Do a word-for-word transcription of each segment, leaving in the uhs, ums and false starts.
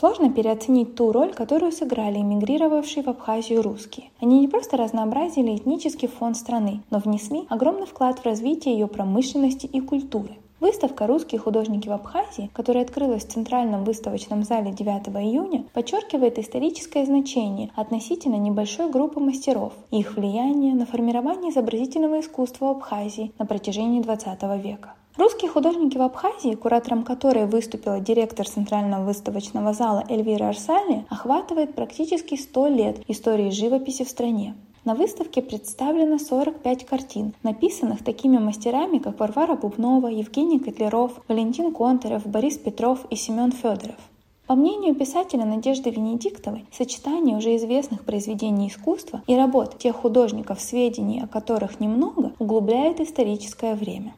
Сложно переоценить ту роль, которую сыграли эмигрировавшие в Абхазию русские. Они не просто разнообразили этнический фон страны, но внесли огромный вклад в развитие ее промышленности и культуры. Выставка «Русские художники в Абхазии», которая открылась в Центральном выставочном зале девятого июня, подчеркивает историческое значение относительно небольшой группы мастеров и их влияние на формирование изобразительного искусства в Абхазии на протяжении двадцатого века. «Русские художники в Абхазии», куратором которой выступила директор Центрального выставочного зала Эльвира Арсали, охватывает практически сто лет истории живописи в стране. На выставке представлено сорок пять картин, написанных такими мастерами, как Варвара Бубнова, Евгений Котляров, Валентин Контарев, Борис Петров и Семен Федоров. По мнению писателя Надежды Венедиктовой, сочетание уже известных произведений искусства и работ тех художников, сведений о которых немного, углубляет историческое время.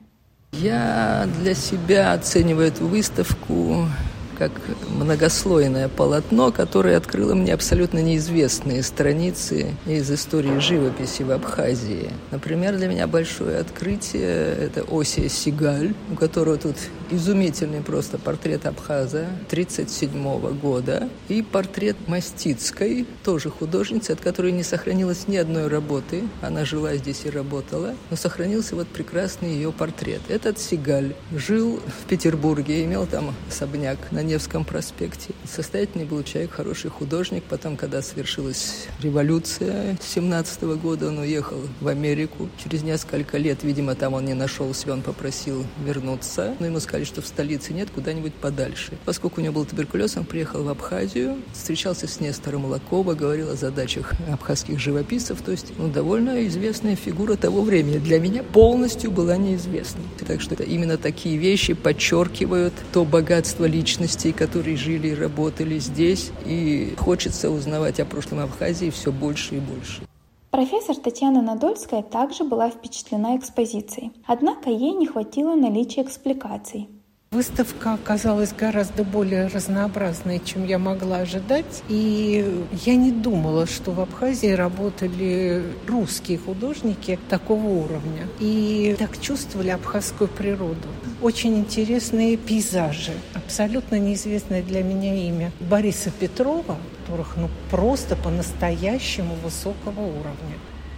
Я для себя оцениваю эту выставку как многослойное полотно, которое открыло мне абсолютно неизвестные страницы из истории живописи в Абхазии. Например, для меня большое открытие – это Осия Сигаль, у которого тут изумительный просто портрет абхаза тридцать седьмого года, и портрет Мастицкой, тоже художницы, от которой не сохранилось ни одной работы. Она жила здесь и работала, но сохранился вот прекрасный ее портрет. Этот Сигаль жил в Петербурге, имел там особняк на Невском проспекте. Состоятельный был человек, хороший художник. Потом, когда свершилась революция семнадцатого года, он уехал в Америку. Через несколько лет, видимо, там он не нашел себя, он попросил вернуться. Но ему сказали, что в столице нет, куда-нибудь подальше. Поскольку у него был туберкулез, он приехал в Абхазию, встречался с Нестором Лакоба, говорил о задачах абхазских живописцев. То есть, ну, довольно известная фигура того времени. Для меня полностью была неизвестной. Так что именно такие вещи подчеркивают то богатство личности, которые жили и работали здесь, и хочется узнавать о прошлом Абхазии все больше и больше. Профессор Татьяна Надольская также была впечатлена экспозицией, однако ей не хватило наличия экспликаций. Выставка оказалась гораздо более разнообразной, чем я могла ожидать. И я не думала, что в Абхазии работали русские художники такого уровня. И так чувствовали абхазскую природу. Очень интересные пейзажи. Абсолютно неизвестное для меня имя Бориса Петрова, которых ну, просто по-настоящему высокого уровня.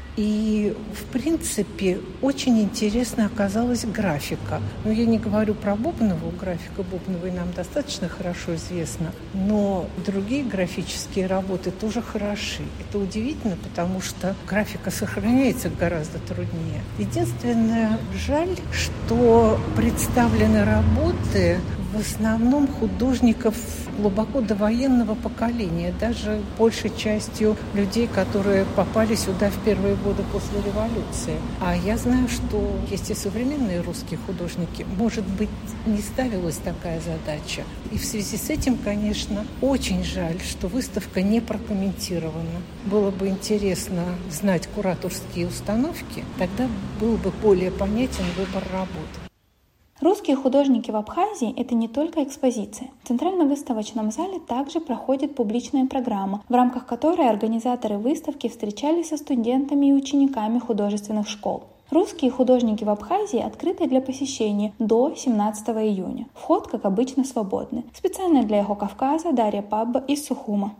И, в принципе, очень интересно оказалась графика. Но я не говорю про Бубнову, графика Бубновой нам достаточно хорошо известна, но другие графические работы тоже хороши. Это удивительно, потому что графика сохраняется гораздо труднее. Единственное, жаль, что представлены работы в основном художников глубоко довоенного поколения, даже большей частью людей, которые попали сюда в первые годы после революции. А я знаю, что есть и современные русские художники. Может быть, не ставилась такая задача. И в связи с этим, конечно, очень жаль, что выставка не прокомментирована. Было бы интересно знать кураторские установки, тогда был бы более понятен выбор работ. «Русские художники в Абхазии» — это не только экспозиция. В Центральном выставочном зале также проходит публичная программа, в рамках которой организаторы выставки встречались со студентами и учениками художественных школ. «Русские художники в Абхазии» открыты для посещения до семнадцатого июня. Вход, как обычно, свободный. Специально для Эхо Кавказа Дарья Пабба из Сухума.